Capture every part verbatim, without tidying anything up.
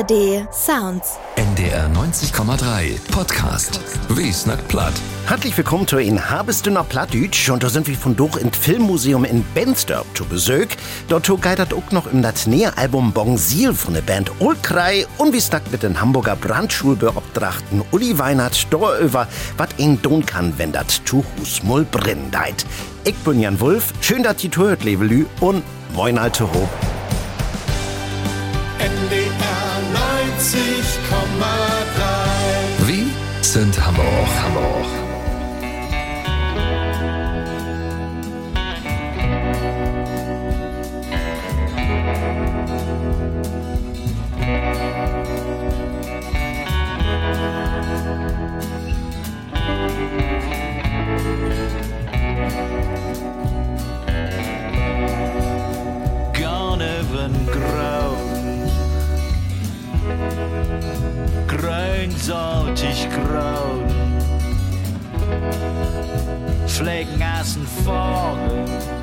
D Sounds. N D R neunzig Komma drei Podcast. Wie snackt platt? Herzlich willkommen zu in Habestünner Plattdütsch und da sind wir von durch ins Filmmuseum in Bendstorp zu Besuch. Dort geitert auch noch im das Näheralbum Bonsiel von der Band Oldkrei und wir snackt mit den Hamburger Brandschulbeobtrachten Uli Weinert darüber, was ihn tun kann, wenn das Tuchus mull brennen deit. Ich bin Jan Wulff, schön, dass ihr zuhört, Levelü, und moin alte Hob. N D R neunzig Komma drei. Wie sind Hamburg? Hamburg. Grünsaltig grau, Fleckenassen vorne,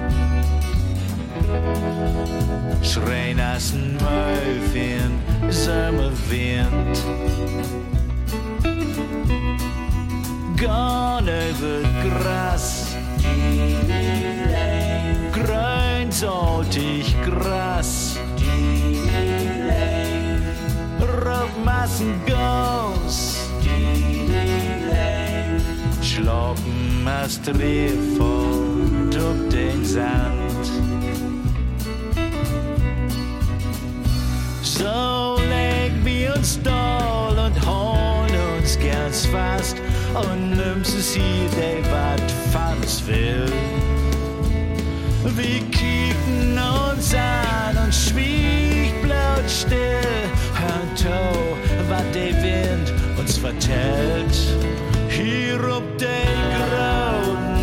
Schreinassen Mäufchen, Sommerwind. Gone over Gras, grünsaltig Gras. Massen Gauss, Schloppen hast Drehfort auf den Sand. So leg wir uns doll und holen uns ganz fast und nimmst es hier, der wat fand's will. Wir kicken uns an und schwieg blaut still. Was der Wind uns vertellt, hier ob den Grauen.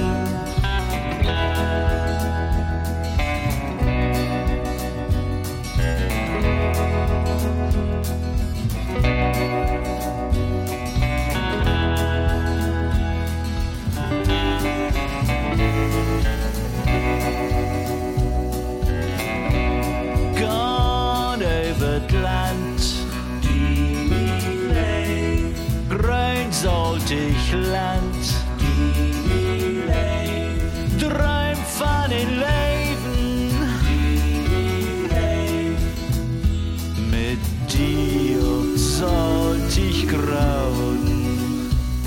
Gone over das Land, grünsaltig Land, träum von den Leben, mit dir sollt ich grauen.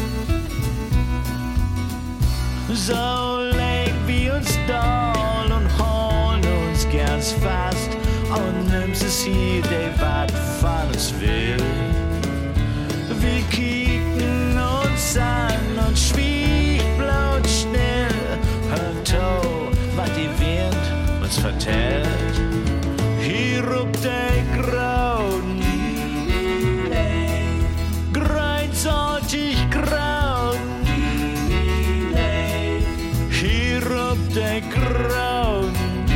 So leg wir uns doll und holen uns ganz fast und nimmst es hier, der wat von uns will. Wir kicken uns an und schwieg blaut schnell. Hört auf, was die Wind uns vertellt. Hier ob der Grauen, grünsaltig Grauen. Hier ob der Grauen,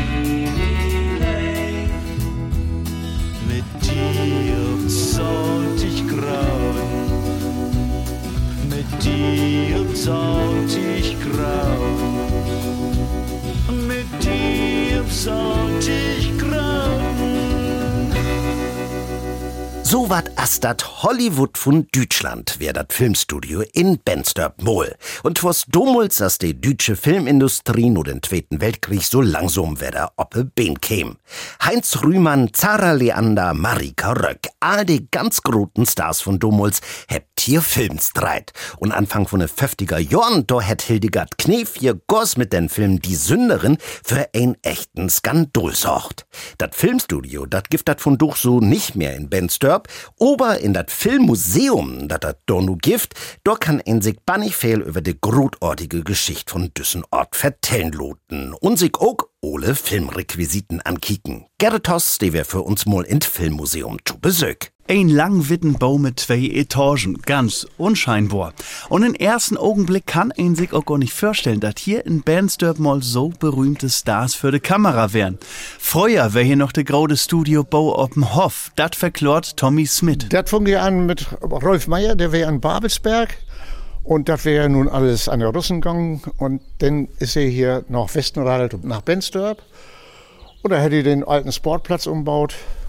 mit dir sollt ich grauen. Mit dir sollt ich grauen. Mit dir sollt ich grauen. So wat as dat Hollywood von Deutschland, wär dat Filmstudio in Bendstorp Mol. Und was damals, as die deutsche Filmindustrie nur den Zweiten Weltkrieg so langsam wieder oppe Bein käm. Heinz Rühmann, Zara Leander, Marika Röck, all die ganz großen Stars von damals, hebt hier Filmstreit. Und Anfang von den fünfziger Jahren, da hätt Hildegard Knef hier goss mit den Film Die Sünderin für ein echten Skandal sorgt. Dat Filmstudio, dat gibt dat von doch so nicht mehr in Bendstorp. Aber in dat Filmmuseum, dat dat da nu gibt, da kann ein sich bannig viel über die großartige Geschichte von düssen Ort vertellen loten und sich auch alle Filmrequisiten ankicken. Gerrit Hoss, die wär für uns mal ins Filmmuseum zu Besuch. Ein lang witten Bau mit zwei Etagen, ganz unscheinbar. Und im ersten Augenblick kann ein sich auch gar nicht vorstellen, dass hier in Bendstorp mal so berühmte Stars für die Kamera wären. Früher wär hier noch der graue Studiobau auf'm Hof. Das verklort Tommy Smith. Das fing ja an mit Rolf Meyer, der wär in Babelsberg. Und das wäre ja nun alles an der Russen gegangen. Und dann ist er hier nach Westenradelt und nach Bendstorp. Und da hätte er den alten Sportplatz umbaut.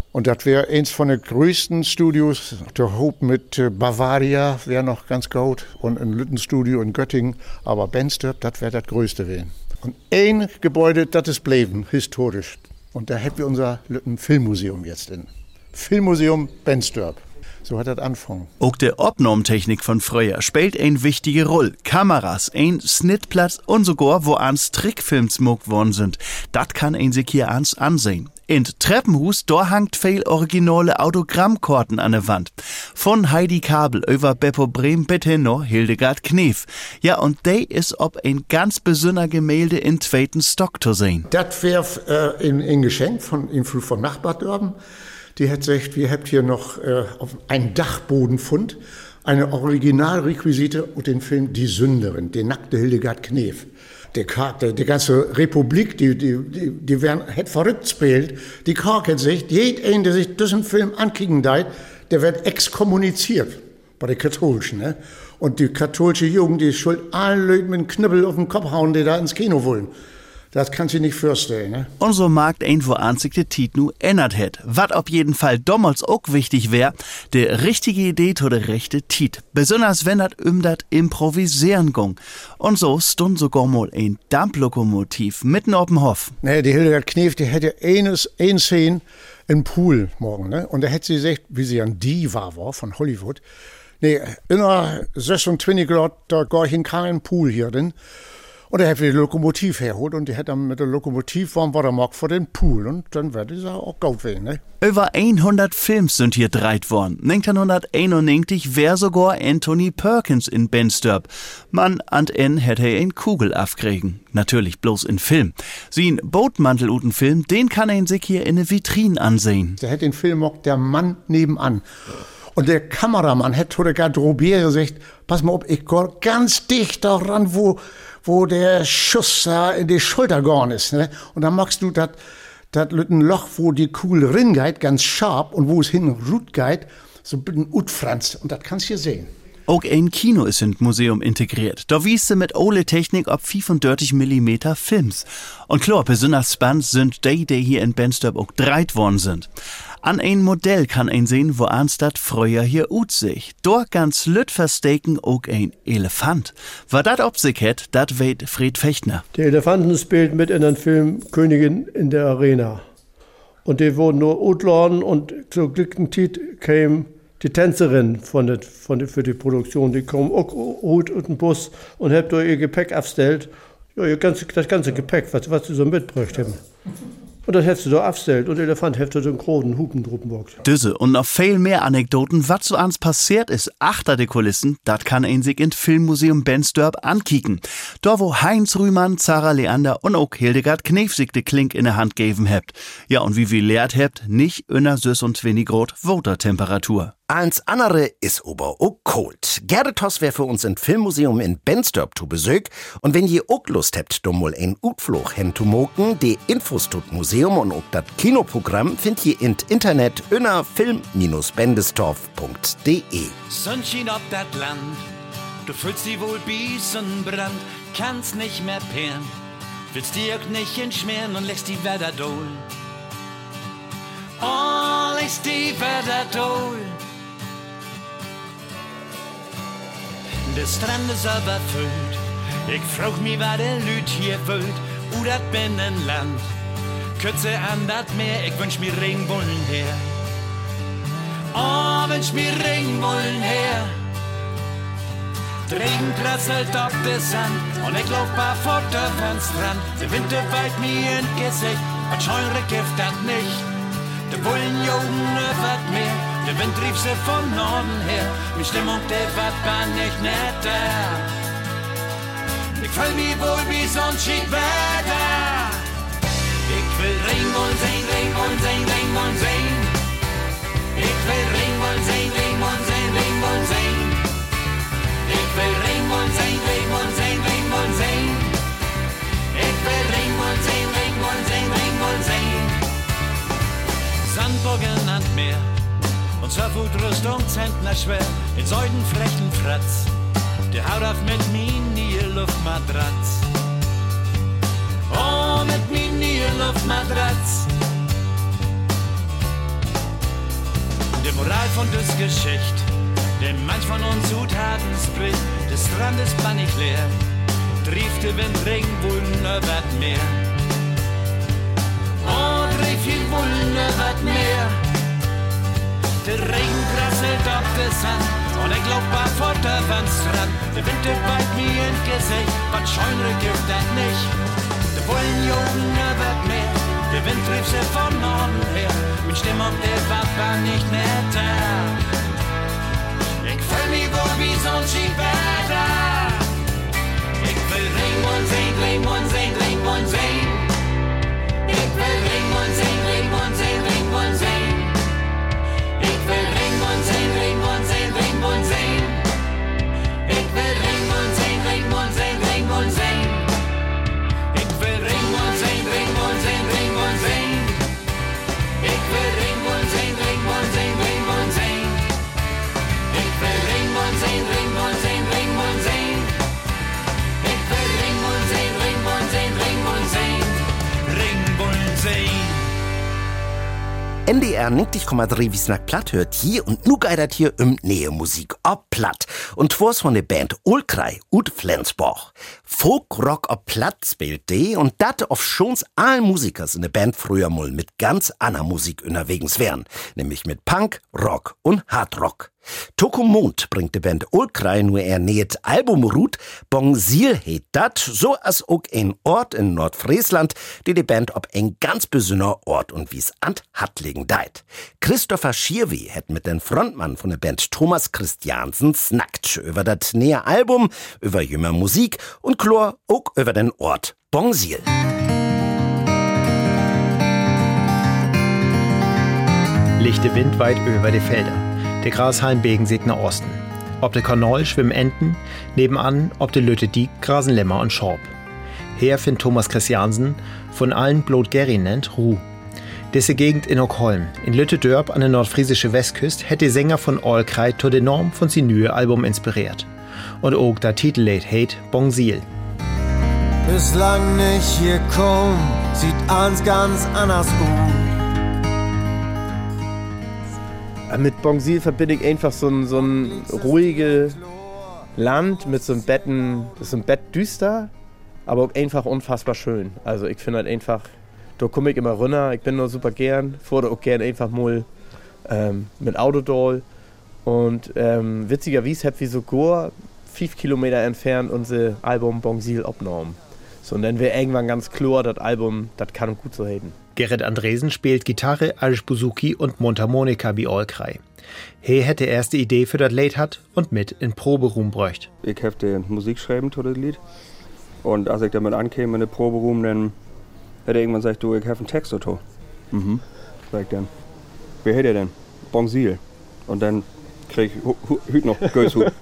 Und das wäre eins von den größten Studios. Der Hope mit äh, Bavaria wäre noch ganz gut und ein Lüttenstudio in Göttingen. Aber Bensterb, das wäre das größte wären. Und ein Gebäude, das ist bleiben, historisch. Und da hätten wir unser Lütten Filmmuseum jetzt in. Filmmuseum Bensterb. So hat das angefangen. Auch der Opnomtechnik von früher spielt eine wichtige Rolle. Kameras, ein Schnittplatz und sogar, wo ans Trickfilms smokt worden sind. Das kann ein sich hier ans ansehen. In Treppenhus, da hangt viel originale Autogrammkarten an der Wand. Von Heidi Kabel über Beppo Brehm bis hin noch Hildegard Knef. Ja, und der ist ob ein ganz besonderer Gemälde in zweiten Stock zu sehen. Das wäre äh, ein, ein Geschenk von, in, von Nachbardörben. Die hat gesagt, wir habt hier noch äh, auf einen Dachbodenfund eine Originalrequisite und den Film Die Sünderin, die nackte Hildegard Knef. Der Charakter, die ganze Republik, die, die, die, die werden, hat verrückt spielt. Die Kark hat sich, jeder, der sich diesen Film ankicken deit, der wird exkommuniziert bei den Katholischen, ne? Und die katholische Jugend, die schuld allen Leuten mit einem Knüppel auf den Kopf hauen, die da ins Kino wollen. Das kannst du nicht vorstellen, ne? Und so mag irgendwo anzig de Tiet nu ändert het. Wat auf jeden Fall damals auch wichtig wär, de richtige Idee to de rechte Tiet. Besonders wenn dat um dat Improvisieren ging. Und so stund sogar mal ein Dampflokomotiv mitten auf dem Hof. Ne, die Hildegard Knef, die hätte eines, ein Szene im Pool morgen, ne? Und da hätte sie gesagt, wie sie an die war, war von Hollywood. Ne, inner sechsundzwanzig Grad, da geh ich in keinen Pool hier drin. Und er hat wieder die Lokomotiv hergeholt und die hat dann mit der Lokomotiv warm war der Markt vor den Pool und dann wird es auch gut werden, ne? Über hundert Films sind hier dreit worden. neunzehnhunderteinundneunzig wär sogar Anthony Perkins in Bensterb. Man an en hätte er in Kugel aufkriegen. Natürlich bloß in Film. Sie ein Bootmantel-Uten-Film, den kann er sich hier in eine Vitrine ansehen. Der hat den Film auch der Mann nebenan. Und der Kameramann hat zu der Garderobiere gesagt, pass mal auf, ich geh ganz dicht daran, wo, wo der Schuss da in die Schulter gegangen ist, ne? Und dann machst du das, das Loch, wo die Kugel ringeht, ganz scharf und wo es hin rut geht, so ein bisschen utfranst. Und das kannst du hier sehen. Auch ein Kino ist ins Museum integriert. Da wies sie mit Ole-Technik ob fünfunddreißig Millimeter Films. Und klar, besonders spannend sind die, die hier in Bensterb auch dreit worden sind. An ein Modell kann ein sehen, wo Arnstadt früher hier ut sich. Dort ganz lütt versteken auch ein Elefant. Was dat ob sich hat, dat weht Fred Fechtner. Der Elefanten spielt mit in den Film Königin in der Arena. Und die wurden nur utladen und zur glücklichen Zeit kam die Tänzerin von der, von der, für die Produktion. Die kam auch ut und den Bus und hat ihr Gepäck aufgestellt. Ja, ihr ganze, das ganze Gepäck, was, was sie so mitgebracht haben. Und das hättest du da aufgestellt und der Elefant hätte den großen Hupen druppenbogt. Diese und noch viel mehr Anekdoten, was so ans passiert ist, achter de Kulissen, dat kann ein sich in Filmmuseum Bensterb ankicken. Da wo Heinz Rühmann, Zara Leander und auch Hildegard Knef sich de Klink in der Hand geben hebt. Ja, und wie wir lehrt hebt, nicht inner sechsundzwanzig Grad Watertemperatur. Als andere ist aber auch kalt. Gerrit Hoss wär für uns im Filmmuseum in Bensterb zu Besuch. Und wenn ihr auch Lust habt, dumm mal ein Utflug hin zu moken, die Infos tut Museum und auch das Kinoprogramm findet ihr im Internet unter film Bindestrich bendestorf punkt de. Sonnenschein auf dat Land, du fühlst dich wohl biesen Brand, kannst nicht mehr peeren, willst dir auch nicht entschmieren und lässt die Wetter dohl. Oh, lässt die Wetter dohl. Der Strand ist überfüllt. Ich frag mich, was der Lüt hier füllt. U dat Binnenland. Kürze an dat Meer. Ich wünsch mir Regenwollen her. Oh, wünsch mir Regenwollen her. Der Regen prasselt auf der Sand. Und ich lauf barfuß auf den Strand. Der Wind weht mir ins Gesicht. Und scheure Gift dat nicht. Der Bullen jogen öffert mehr. Der Wind rief sie von Norden her. Die Stimmung, der war gar nicht netter. Ich fühl mich wohl wie Sonnenschein Wetter. Ich will Regenwollen sehen, Regenwollen sehen, Regenwollen sehen. Ich will Regenwollen sehen, Regenwollen sehen, Regenwollen sehen. Ich will Regenwollen sehen, Regenwollen sehen, Regenwollen sehen. Ich will Regenwollen sehen, Regenwollen sehen, Regenwollen sehen. Sandburgen an Meer. Und Surfutrüstung Zentner schwer, in Säuden frechen Fratz. Der haut auf mit Mini-Luftmatratz. Oh, mit Mini-Luftmatratz. von des Geschicht, denn manch von uns Zutaten spricht, des Strandes war nicht leer, trief der Wind Regen wullen über Meer. Oh, trief viel wullen über Meer, der Regen prasselt auf der Sand, und ich glaub, war vor der Wandstrand, der Wind beit mir ins Gesicht, was scheunere gibt das nicht, der Wullen jogen über Meer, der Wind trieb sie von Norden her, mit Stimme auf der Watt war nicht mehr da. Ich fühl mich wohl wie so ein Skiwetter. Ich will Ring und sehen, Ring und sehen, Ring und sehen. Ich will Ring und sehen, Ring und sehen, Ring und sehen. Ich will Ring und sehen, Ring und sehen, Ring und sehen. Ich will Ring und sehen, Ring und sehen, Ring und sehen. Ich will Ring und sehen, Ring und sehen, Ring und sehen. Ich will Ring und sehen, Ring und sehen, Ring und sehen. Ich will Ring und sehen, Ring und sehen, Ring und sehen. Ich will Ring und sehen, Ring und sehen, Ring und sehen. Ring und sehen. N D R neunzig Komma drei Wiesnack Platt hört hier und nu geidert hier um Nähe-Musik ob Platt. Und twas von der Band Olkrei ut Flensborg. Folk-Rock ob Platt spielt die und dat auf schons allen Musikers in der Band früher mal mit ganz anderer Musik unterwegs wären. Nämlich mit Punk, Rock und Hardrock. Toko Mond bringt die Band Olkrei nur er nähet Albumrut, Bongsil heet dat, so as auch ein Ort in Nordfriesland, die die Band ob ein ganz besonderer Ort und wie's ant hat legen deit. Christopher Schierwi hat mit den Frontmann von der Band Thomas Christiansen snackt über dat nähe Album, über jünger Musik und Chlor auch über den Ort Bongsil. Lichte Wind weit über die Felder. Der Grashalm begen sich nach Osten. Ob der Kanal schwimmen Enten, nebenan ob der Lütte Diek grasen Lämmer und Schorb. Her findet Thomas Christiansen, von allen Blot Gerry nennt, Ruh. Diese Gegend in Ockholm, in Lütte Dörp an der nordfriesische Westküste, hätte der Sänger von Olkrei to de Norm von sin neue Album inspiriert. Und auch der Titellied heißt Bongsil. Bislang nicht hier kommen, sieht alles ganz anders aus. Mit Bongsil verbinde ich einfach so ein, so ein ruhiges Land mit so einem Betten, das ist so ein Bett düster, aber auch einfach unfassbar schön. Also ich finde halt einfach, da komme ich immer runter, ich bin nur super gern, fahre auch gern einfach mal ähm, mit Autodoll und ähm, witzigerweise habe ich sogar fünf Kilometer entfernt unser Album Bongsil abgenommen. So, und dann wäre irgendwann ganz klar, das Album, das kann gut so reden. Gerrit Andresen spielt Gitarre, Arschbuzuki und Mundharmonika wie Olkrei. He hätte erste Idee für das Lied hat und mit in Proberoom bräucht. Ich habe die Musik geschrieben zu dem Lied. Und als ich damit ankäme in den Proberoom, dann hätte er irgendwann gesagt, du, ich habe einen Text dazu. Mhm. Sag ich dann, wer hätte denn? Bongsil. Und dann krieg ich hüt noch Gölshut.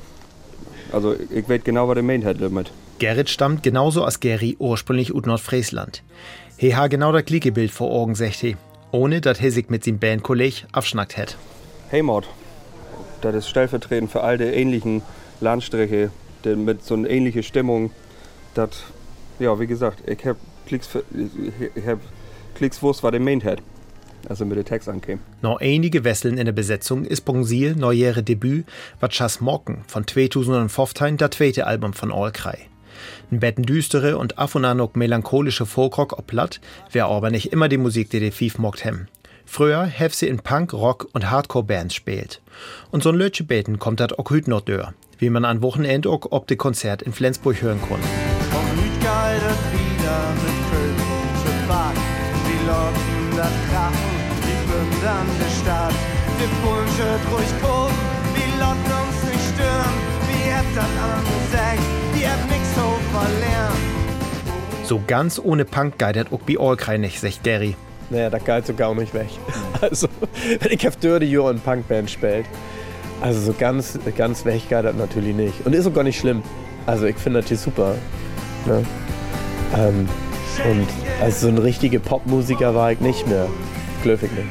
Also ich weiß genau, was er meint hat damit. Gerrit stammt genauso als Geri ursprünglich aus Nordfriesland. He ha genau das gleiche Bild vor Augen, sagt he, ohne dass he sich mit seinem Bandkolleg abschnackt hätt. Heimat, das ist stellvertretend für all die ähnlichen Landstriche, die mit so einer ähnlichen Stimmung, das, ja, wie gesagt, ich hab Klicks, ich hab Klicks gewusst, was der meint hat, als er mit dem Text ankam. Noch einige Wesseln in der Besetzung ist Bongsil neujähre Debüt, was Chas Morken von zweitausendfünfzehn das zweite Album von Olkrei. Ein betten düstere und af und an auch melancholische Folkrock ob Platt wär aber nicht immer die Musik, die die Fief mockt hem. Früher hef sie in Punk, Rock und Hardcore-Bands spielt. Und so ein Lötche beten kommt dat auch hüt noch dör, wie man an Wochenend auch ob de Konzert in Flensburg hören konnte. Und hüt geidet wieder mit Köln, Bad, die Locken, das Krachen, die Bünde an der Stadt. Die Bullshit ruhig gucken, wie Lotten uns nicht stören, wie habt das angesagt, die habt nix so verlernt. So ganz ohne Punk geidert auch bei Olkrei nicht, sagt Gary. Naja, das geht so gar nicht weg. Also, ich hab Dirty Jahre in Punkband gespielt. Also so ganz, ganz weg geht das natürlich nicht. Und ist auch gar nicht schlimm. Also ich finde das hier super. Ne? Ähm, und also so ein richtiger Popmusiker war ich nicht mehr. Glaube ich nicht.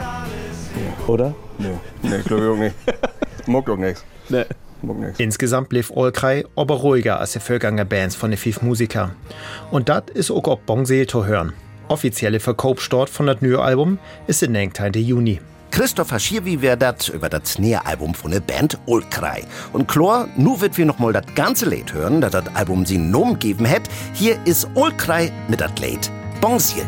Oder? Nee, nee glaube ich auch nicht. Mag auch nichts. Nee. Insgesamt blieb Olkrei aber ruhiger als die Vorgängerbands von den fünf Musiker. Und das ist auch ob Bongsil zu hören. Offizielle Verkaufsstart von das neue Album ist der neunzehnten Juni. Christopher Schierwi wär dat über das neue Album von der Band Olkrei. Und klar, nu wird wir noch mal das ganze Lied hören, dat das Album sie Nomen geben hätt. Hier ist Olkrei mit dat Lied Bongsil.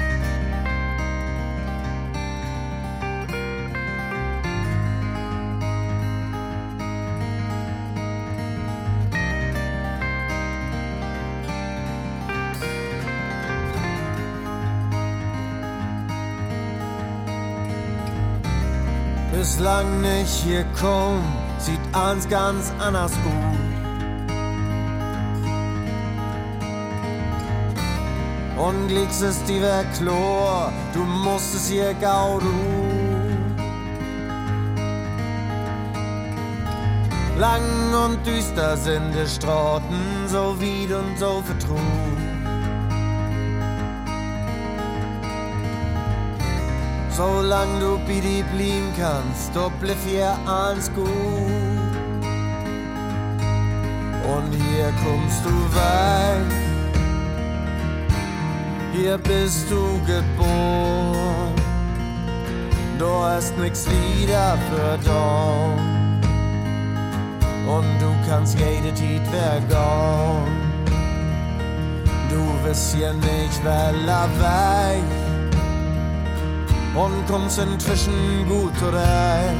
Bislang nicht hier kommt, sieht alles ganz anders gut. Und Glicks ist die Verklor, du musst es hier gau du. Lang und düster sind die Straßen, so weit und so vertrut. Solang du bei dir blieben kannst, du blieb hier alles gut. Und hier kommst du weit, hier bist du geboren. Du hast nix wieder verdorben. Und du kannst jede Zeit vergehen. Du wirst hier nicht weller weich und kommst inzwischen gut rein.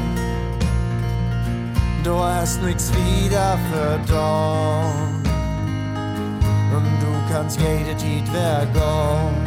Du hast nix wieder verdorben und du kannst jede Zeit vergehen.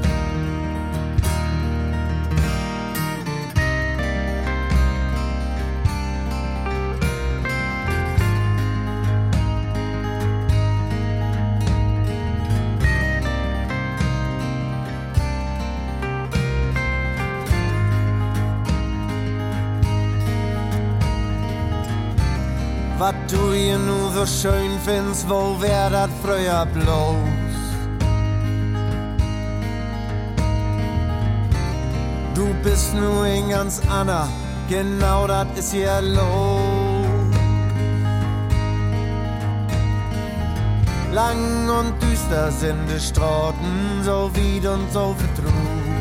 Was du hier nur so schön findest, wo wär dat früher bloß? Du bist nur ein ganz Anna, genau dat ist hier los. Lang und düster sind die Straßen, so weit und so vertrut.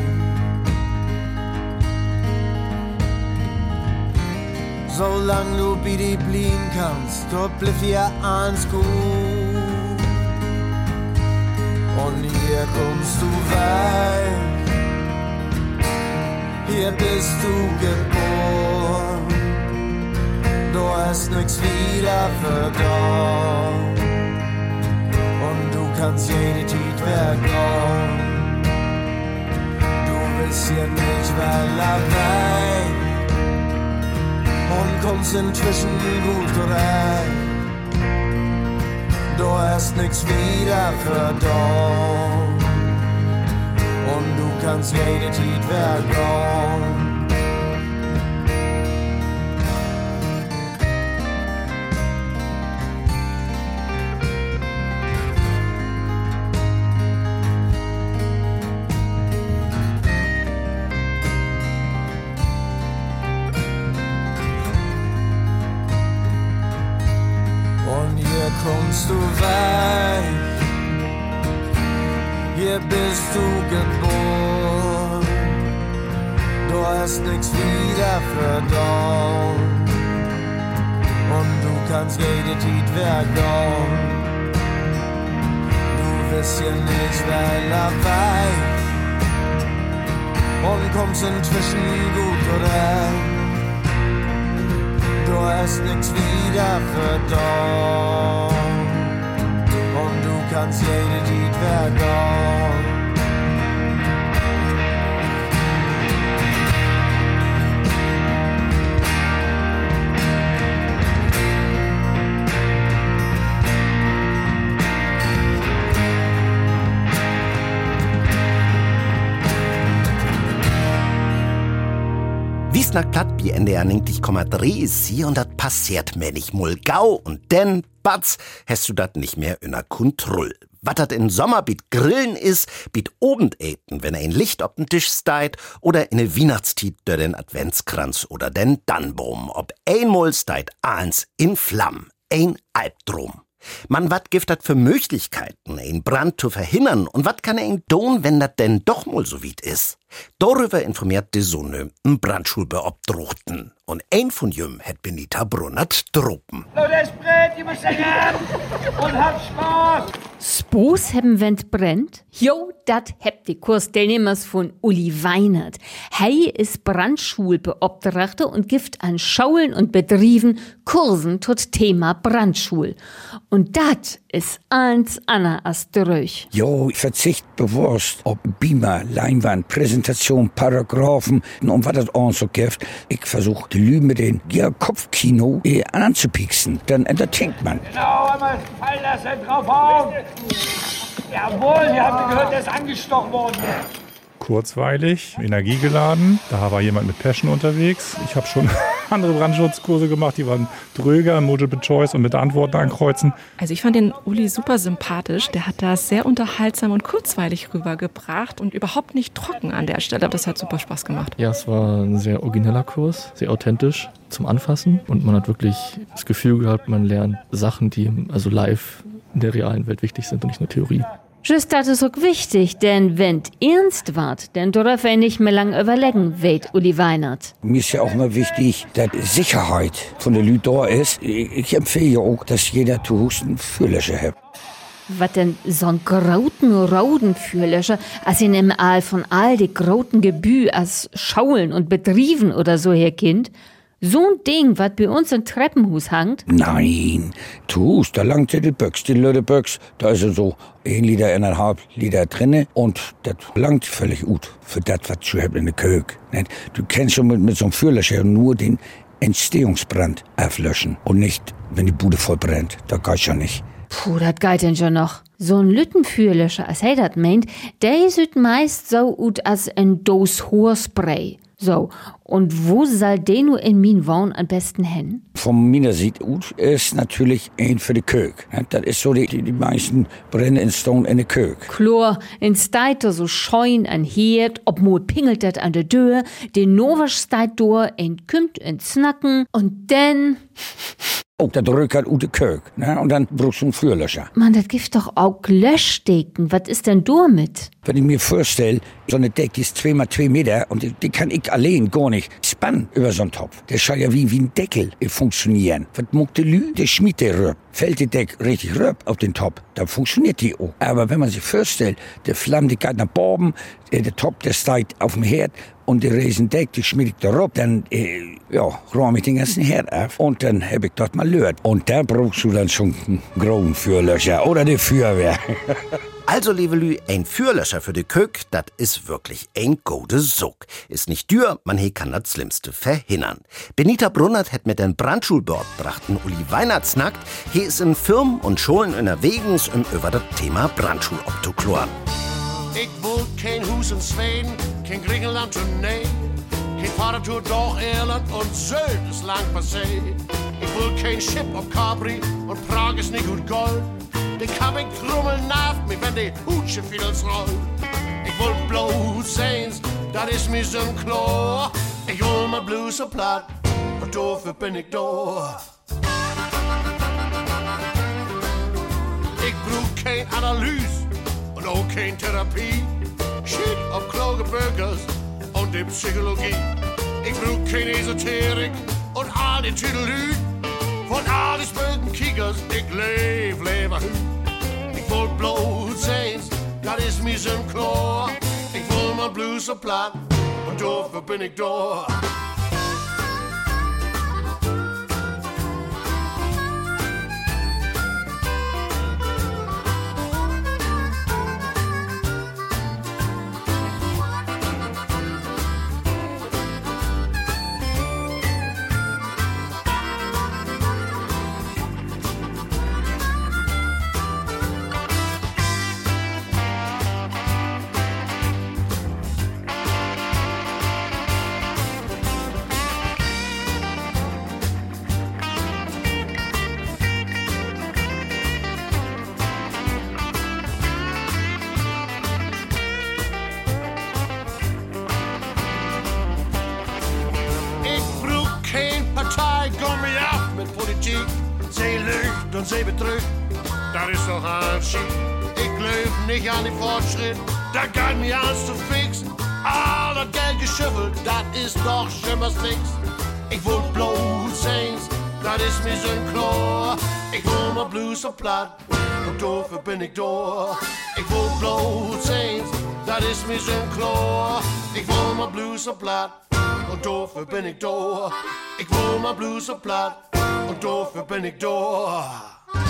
Solang du bei dir blieben kannst, du blieb hier alles gut. Und hier kommst du weit, hier bist du geboren. Du hast nix wieder verdorben und du kannst jede Zeit vergehen. Du willst hier nicht weiter weg und kommst inzwischen gut rein. Du hast nix wieder verdorben und du kannst jede Zeit vergehen. Kommst du weit, hier bist du geboren. Du hast nix wieder verdorben und du kannst jede Zeit vergehen. Du wirst hier nicht weiter weit und kommst inzwischen gut rein. Du hast nix wieder verdorben und du kannst jede Zeit vergehen. Wiesnack platt wie N D R neunzig Komma drei ist sie und dat passiert mir nicht mul gau und denn, batz, hast du dat nicht mehr in der Kontroll. Was dat in Sommer bit Grillen is, bit Obendäten, wenn er ein Licht op den Tisch steit oder in ne Weihnachtstiet durch den Adventskranz oder den Dannbaum. Ob einmal steit eins in Flammen, ein Albtraum. Man, wat gibt dat für Möglichkeiten, einen Brand zu verhindern und wat kann er ihn tun, wenn dat denn doch mal so weit is? Darüber informiert die Sonne einen Brandschulbeobdruchten. Und ein von jüm hat Benita Brunnert droppen. Lo, das brennt, ihr müsst ran und habt Spaß. Spoos hebben wend brennt? Jo, dat hebt die Kursteilnehmers von Uli Weinert. Hei ist Brandschulbeobdruchter und gibt an Schulen und Betrieben Kursen tot Thema Brandschul. Und dat ist eins Anna als dröch. Jo, ich verzicht bewusst auf Beamer, Leinwand, Präsentation, Paragraphen und was das auch so gibt. Ich versuche die Lü mit den ja, Kopfkino eh, anzupieksen. Dann entertaint man. Genau, einmal fallen lassen, draufhauen. Jawohl, ihr habt gehört, der ist angestochen worden. Kurzweilig, energiegeladen. Da war jemand mit Passion unterwegs. Ich habe schon andere Brandschutzkurse gemacht, die waren dröger, Multiple Choice und mit Antworten ankreuzen. Also ich fand den Uli super sympathisch. Der hat das sehr unterhaltsam und kurzweilig rübergebracht und überhaupt nicht trocken an der Stelle. Das hat super Spaß gemacht. Ja, es war ein sehr origineller Kurs, sehr authentisch zum Anfassen. Und man hat wirklich das Gefühl gehabt, man lernt Sachen, die also live in der realen Welt wichtig sind und nicht nur Theorie. Just das ist auch wichtig, denn wenn's ernst wart, dann dürfen wir nicht mehr lang überlegen, weht Uli Weinert. Mir ist ja auch mal wichtig, dass Sicherheit von der Lü da ist. Ich empfehle ja auch, dass jeder zu Hause einen Führlöscher hat. Was denn so'n grauten Raudenführlöscher, als in im Aal von all die grauten Gebü als Schaulen und Betrieben oder so her Kind? So'n Ding, was bei uns im Treppenhaus hangt? Nein, tu da langt ja die Böcks, die Lüde Böcks. Da ist so ein Liter, eineinhalb Liter drinne und das langt völlig gut für das, was du hast in der Kög. Du kannst schon mit, mit so einem Führlöscher nur den Entstehungsbrand auflöschen und nicht, wenn die Bude voll brennt. Da geht's ja nicht. Puh, das geht denn schon noch. So ein Lüttenführlöscher, als er das meint, der sieht meist so gut als ein Dos Haarspray. So, und wo soll der nur in min Wohn am besten hin? Von meiner Sicht aus ist natürlich ein für die Kög. Das ist so, die, die, die meisten brennen in Stone in der Kög. Klar, in Steiter so scheun an Herd, ob Mut pingelt dat an der Tür, den Novasch steit door, en kümmt en snacken, und dann... Oh, das rückt halt aus der Kög, ne? Und dann brauchst du einen Führlöscher. Mann, das gibt doch auch Löschdecken. Was ist denn damit? Wenn ich mir vorstelle, so eine Decke ist zwei mal zwei Meter und die, die kann ich allein gar nicht spannen über so einen Topf. Der soll ja wie, wie ein Deckel funktionieren. Was muckt der Lü, der schmiert der Röp. Fällt die Decke richtig Röp auf den Topf, dann funktioniert die auch. Aber wenn man sich vorstellt, der Flamme, die geht nach oben, der Topf, der steigt auf dem Herd und der Riesendeck, die schmiert da Röp, dann, äh, ja, räume ich den ganzen Herd auf und dann hab ich dort mal Lört. Und da brauchst du dann schon einen grauen Führlöscher oder die Feuerwehr. Also, liebe Lü, ein Führlöscher für die Kög, das ist wirklich ein gute Sog. Ist nicht dür, man he kann das Schlimmste verhindern. Benita Brunnert hat mit den Brandschulbeobdruchten Uli Weinert snackt, hier ist in Firmen und Schulen unterwegs um über das Thema Brandschulobdukloren. Ich will kein Hus in Schweden, kein Griechenland und nee, kein Fahrradtour durch Irland und Sylt ist lang passé. Ich will kein Schiff auf Capri und Prag ist nicht gut Gold. Die Kabin krummeln nach mir, wenn die Hutsche Fiedels rollt. Ich will Blues sehen, das ist mir so klar. Ich will mein Blues so platt, und dafür bin ich da. Ich brauch kein Analyse und auch kein Therapie. Shit auf kluge Bürgers und die Psychologie. Ich brauch keine Esoterik und all die Tüdelü. Von all die Spöken Kickers, ich lebe, lebe hü. Ich will Blut sehen, das ist mir so klar. Ich will mein Blues so platt und dafür bin ich da. Sie lügt und sie betrügt, das ist doch ein Schick. Ich glaub nicht an den Fortschritt, da kann mir alles zu fixen. Ah, das Geld geschüffelt, das ist doch schimmers nix. Ich will Blut sehen, das ist mir so klar. Ich will mal Blues so platt und dafür bin ich da. Ich will Blut sehen, das ist mir so klar. Ich will mal Blues so platt und dafür bin ich da. Ich will mal Blues so platt und dafür bin ich da.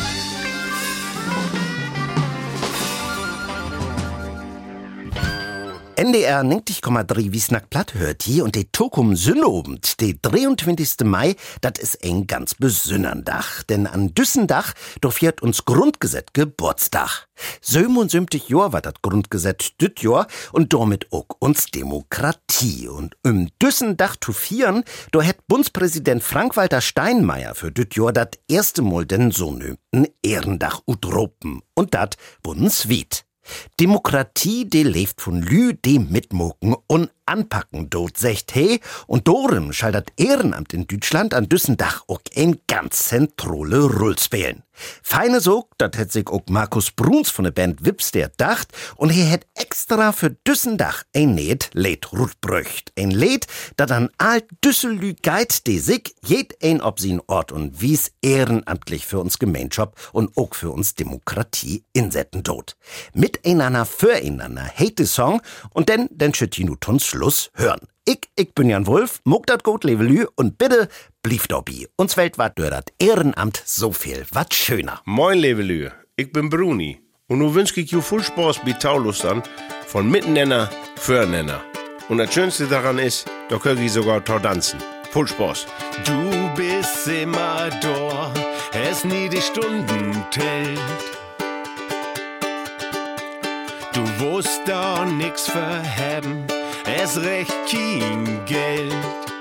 N D R neunzig Komma drei Wiesnack platt hört hier und de Tokum Sünnobend, de dreiundzwanzigsten Mai, dat is ein ganz besünnern Dach, denn an Düssendach durchfährt uns Grundgesetz Geburtstag. siebenundsiebzig Jahr war dat Grundgesetz düt Jahr und damit auch uns Demokratie. Und im Düssendach zu vieren, do hätt Bundespräsident Frank-Walter Steinmeier für düt Jahr dat erste Mal den so nömten Ehrendach utropen und dat bundesweit. Demokratie, die lebt von Lü, die mitmoken und anpacken, dort secht he, und dorem schall dat Ehrenamt in Deutschland an Düssendach auch ein ganz zentrale Rolle spielen. Feine sog, dat hätt sich auch Markus Bruns von der Band Wips der dacht, und er hätt extra für Düssendach ein Lied Lied rutbröcht. Ein Lied, dat an alt Düsselü geit, die sich jed ein ob sie Ort und wies ehrenamtlich für uns Gemeinschaft und auch für uns Demokratie insetten tot. Miteinander, füreinander, hate Song, und denn, den Schettinu Tons Schluss hören. Ich, ich bin Jan Wulff, muck dat gut Levelü und bitte blieb dobi. Uns weltweit durch dat Ehrenamt so viel wat schöner. Moin Levelü, ich bin Bruni und nu wünsch ich ju viel Spaß bei Taulustern von Mitnenner für Und das Schönste daran ist, da könnt ich sogar tanzen. Viel Spaß. Du bist immer da, es nie die Stunden tellt. Du wusst doch nix verheben, es recht kein Geld.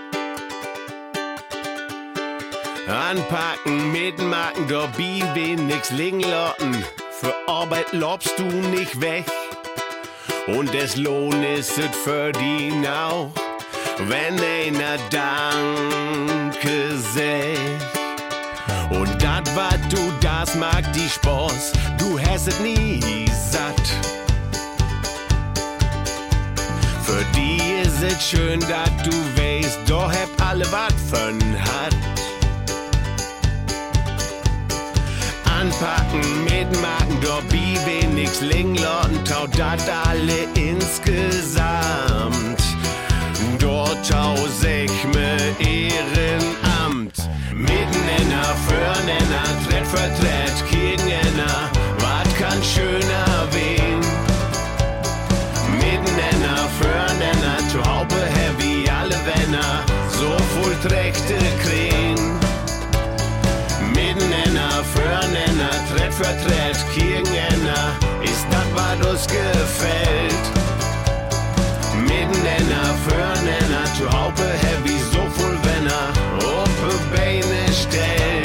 Anpacken, mitmachen, da bi nix liegen lassen. Für Arbeit lobst du nicht weg. Und des Lohn ist es für die auch, wenn einer Danke sagt. Und dat, wat du das mag, die Spaß, du hast es nie satt. Für die ist es schön, dass du weißt, doch hab alle wat von hat. Anpacken, mitmachen, doch bi nix liegen lassen, tau dat alle insgesamt. Dort taus ich mir Ehrenamt. Mitnenner, füreinander, Tritt für Tritt, gegeneinander, wat kann schöner wehen? Mitnenner, füreinander, zu Haupe heavy, alle Wenner, so voll Trächte kriegen. Mitnenner, füreinander, Tritt für Tritt, gegeneinander, ist das, was uns gefällt. Mitnenner, füreinander, zu Haupe heavy, so voll Wenner, Ope Beine stellt.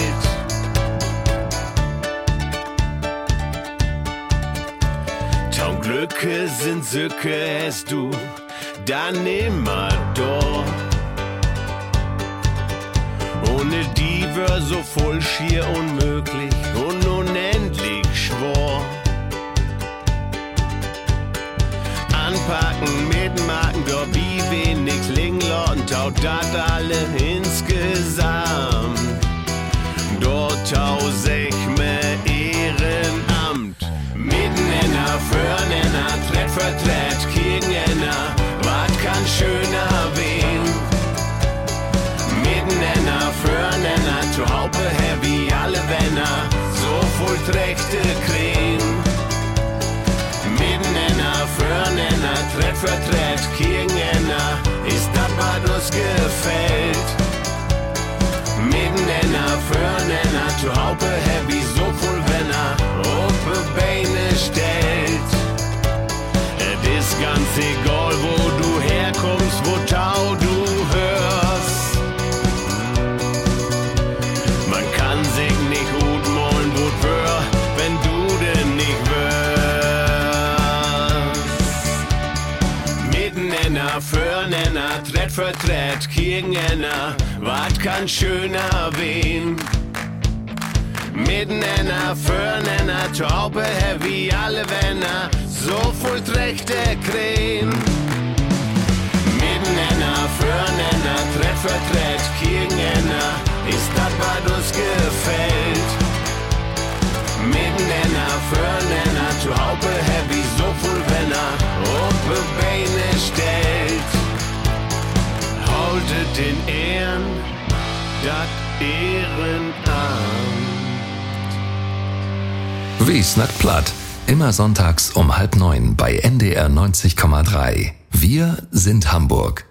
Taum Glücke sind Sücke, hast du dann immer da. Ohne die wär so voll schier unmöglich und unendlich schwor. Anpacken, mitmachen, da bi wenig liegen lassen, tau dat alle insgesamt. Dort taus ich mir Ehrenamt. Mitnenner, füreinander, Tritt für Tritt, gegeneinander, wat kann schöner wehen? Mitnenner, füreinander, zu Haupe heavy, alle Wenner, so voll Trächte kriegen. Mitnenner, füreinander, Tritt für Tritt, gegeneinander, ist das, was uns gefällt. Mitnenner, füreinander, zu Haupe heavy, so voll Wenner, Ope Beine stellt. Es ist ganz egal, wo du herkommst, wo tau du hörst. Man kann sich nicht gut malen, wo wär, wenn du denn nicht wärst. Mitnenner, füreinander, Tritt für Tritt, gegeneinander, wat kann schöner wehen? Mitnenner, füreinander, Taube heavy, alle Wenner, so voll Trächte kriegen. uns gefällt. Miteinander, füreinander, zu Hause happy, so viel wenn er auf Beine stellt. Haltet den Ehren, das Ehrenamt. Wie snackt platt? Immer sonntags um halb neun bei N D R neunzig Komma drei. Wir sind Hamburg.